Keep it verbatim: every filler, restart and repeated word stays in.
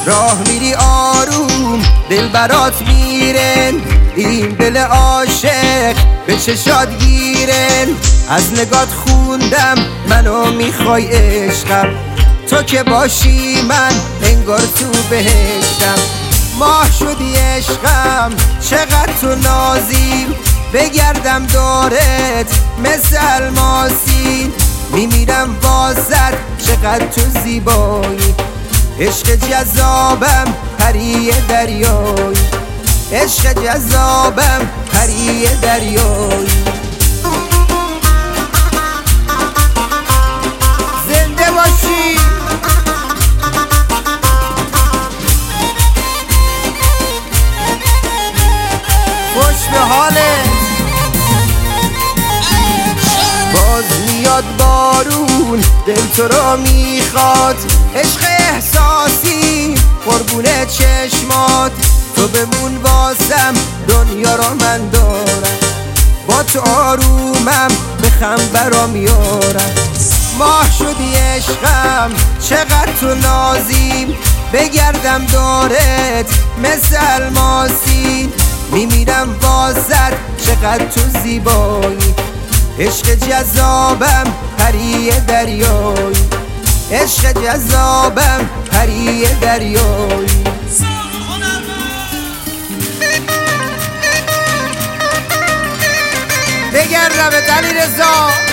راه میری آروم دل برات میرن، این دل عاشق به چشات گیرن. از نگات خوندم منو میخوای عشقم، تو که باشی من انگار تو بهشتم. ماه شدی عشقم چقدر تو نازی، بگردم دورت مثل الماسی. میمیرم واسد چقدر تو زیبایی، عشق جذابم پری دریایی، عشق جذابم پری دریایی. زنده باشی خوش به حالت. باز میاد بارون دل تو رو میخواد، عشق احساسی قربون چشمات. تو بمون واسم دنیا را من دارم، با تو آرومم بخم برا میارم. ماه شدی عشقم چقدر تو نازی، بگردم دارت مثل الماسی. میمیرم واسد چقدر تو زیبایی، عشق جذابم پری دریایی، عشق جذابم پری دریایی. بگردم علیرضا